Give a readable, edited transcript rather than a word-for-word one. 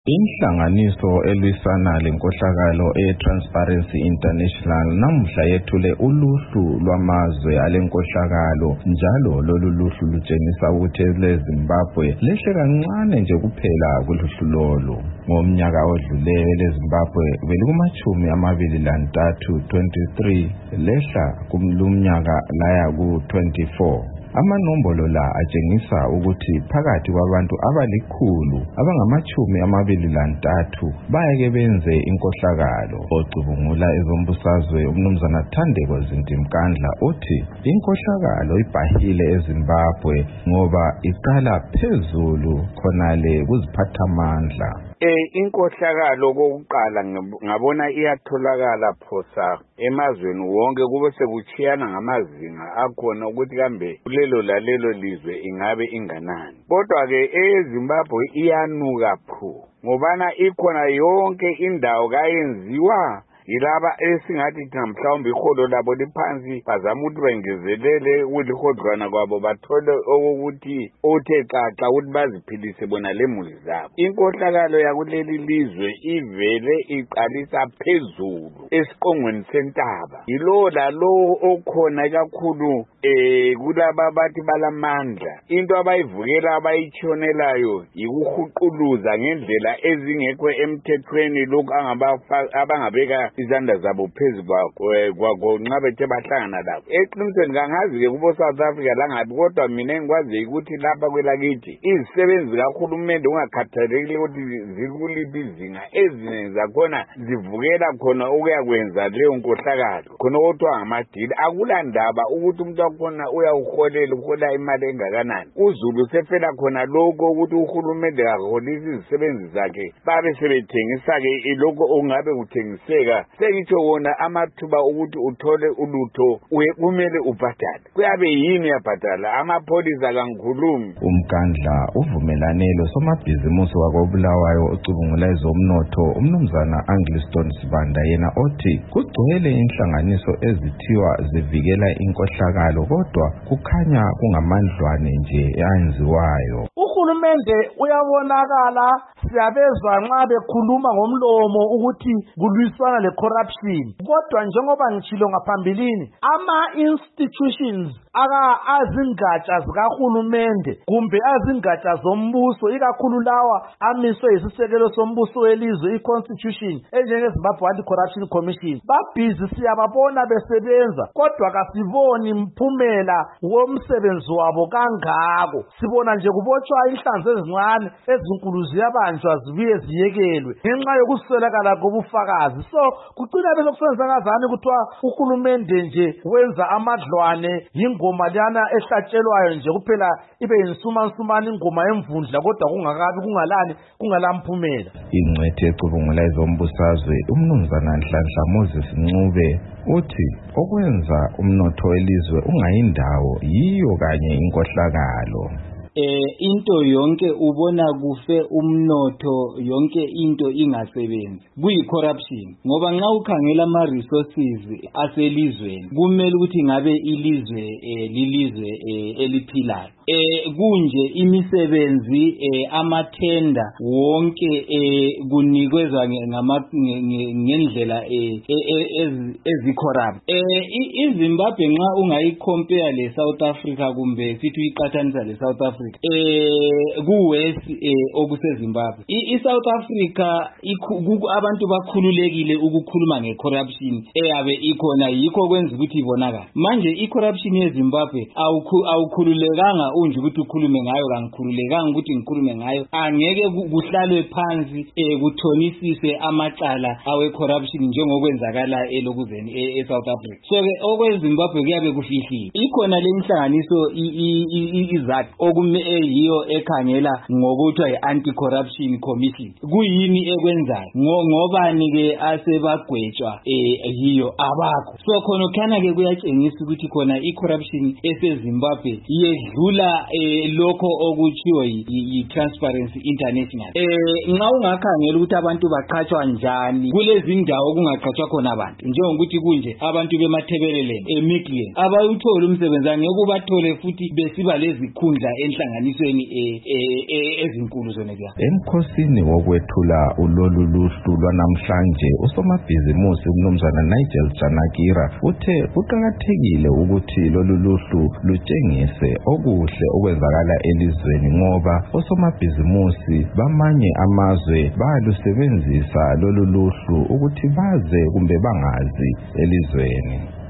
Inhlanganiso elwisana lenkohlakalo Transparency International namuhla yethule uluhlu lwamazwe alenkohlakalo njalo lolu luhlu lutshengisa ukuthi leZimbabwe lehle kancane nje kuphela kuluhlu lolu. Ngomnyaka odluleyo leZimbabwe belikumachumi 23 lehla kumnyaka laya ku24. Amanombolo la atshengisa ukuthi phakathi kwabantu abalikhulu abangamachumi 23 bayake benze inkohlakalo. Ocubungula ezombusazwe umnumzana Thandeko Zintimkandla uthi inkohlakalo ibhahile eZimbabwe ngoba iqala phezulu khonale kuziphathamandla. Inkohlakalo kokuqala ngabona iyatholakala phosa emazweni wonke kube sekuchiyana ngamazinga akhona ukuthi kambe kulelo lalelo lizwe ingabe inganani. Kodwa ke eZimbabwe iyanuka phu ngobana ikhona yonke indawo kayenziwa yilaba esingathi mhlawumbe iholo labo liphansi bazama ukuthi bengezelele ukulihodlwana kwabo bathole okokuthi othe xaxa ukuthi baziphilise bona lemuli zabo. Inkohlakalo yakuleli lizwe ivele iqalisa phezulu esiqongweni sentaba. Yilo lalo okhona kakhulu kulaba bathi balamandla. Into abayivukela abayitshonelayo yikuhuquluza ngendlela ezingekho emthethweni lokhu abangabeka izandla zabo phezu kwakho nxa bethe bahlangana labo. Eqinisweni kangazi ke kubo South Africa langabi kodwa mina ngikwazi ukuthi lapha kwelakithi izisebenzi kahulumende ungakhathalekile ukuthi zikuliphi izinga ezinye zakhona zivukela khona ukuyakwenza leyo nkohlakalo khona kodwa ngamadili. Akulandaba ukuthi umuntu wakhona uhola imali engakanani. UZulu sefela khona lokho ukuthi uhulumende akaholisi izisebenzi zakhe babe sebethengisa ke lokho ongabe kuthengiseka. Sengitsho wona amathuba ukuthi uthole ulutho kumele ubhadale. Kuyabe yini yabhadala amapholisa kangikhulumi. Umkandla uvumelanelo somabhizimusi wakobulawayo ocubungula ezomnotho umnumzana Angliston Sibanda yena othi kugcwele inhlanganiso ezithiwa zivikela inkohlakalo kodwa kukhanya kungamandlwane nje ayenziwayo. Uhulumende uyabonakala siyabezwa nxa bekhuluma ngomlomo ukuthi kulwisana le-corruption. Kodwa njengoba ngitshilo ngaphambilini ama-institutions azingatsha zikahulumende kumbe azingatsha zombuso ikakhulu lawa amiswe yisisekelo sombuso welizwe i-constitution enjengeZimbabwe Anti-Corruption Commission babhizi siyababona besebenza kodwa kasiboni mphumela womsebenzi wabo kangako. Sibona nje kubotshwa inhlanzi ezincane ezinkulu ziyabanjwa zibuye ziyekelwe ngenxa yokuswelakala kobufakazi. So kucina besokusenza ngazani kuthiwa uhulumende nje wenza amadlwane ingoma lana ehlatshelwayo nje kuphela ibe insumansumana ingoma emvundla kodwa kungakabi kungalamphumela. Ingcwethi ecubungula ezombusazwe umnumzana Nhlanhla Moses Ncube uthi okwenza umnotho welizwe ungayindawo yiyo kanye inkohlakalo. Into yonke ubona kufe umnotho yonke into ingasebenzi kuyi-corruption ngoba nxa ukhangela ama-resources aselizweni kumele ukuthi ngabe ilizwe lilizwe eliphilayo. Kunje imisebenzi amathenda wonke kunikezwa ngendlela ezicorrupt. iZimbabwe nxa ungayicompare le-South Africa kumbe sithi uyiqathanisa le-South Africa kuwest okuseZimbabwe. iSouth Africa abantu bakhululekile ukukhuluma ngecorruption eyabe ikhona yikho kwenza ukuthi ibonakala. Manje icorruption yeZimbabwe awukhululekanga unje ukuthi ukhulume ngayo kangikhululekanga ukuthi ngikhulume ngayo. Angeke kuhlalwe phansi kuthonisise amacala awe-corruption njengokwenzakala elokuzeni eSouth Africa. So ke okweZimbabwe kuyabe kufihliwe. Ikhona le inhlanganiso izakhi eyiyo ekhangela ngokuthiwa yi-Anti-Corruption Commission. Kuyini ekwenzayo ngobani ke asebagwetshwa yiyo abakho. So khona ke kuyatshengisa ukuthi khona i-corruption eseZimbabwe yedlula lokho okuthiwa yi-Transparency International. Nxa ungakhangela ukuthi abantu baqhatshwa njani kulezi ndawo kungaqhatshwa khona abantu njengokuthi kunje abantu bemathebeleleni eMidland abayuthola umsebenzi angeke ubathole futhi besiba lezikhundla enhlanganisweni ezinkulu zona kuya. Emkhosini wokwethula ulolu luhlu lwanamhlanje usomabhizimusi umnumzana Nigel Janakira uthe kuqakathekile ukuthi lolu luhlu lutshengise okuhle okwenzakala elizweni ngoba osomabhizimusi bamanye amazwe bayalusebenzisa lolu luhlu ukuthi baze kumbe bangazi elizweni.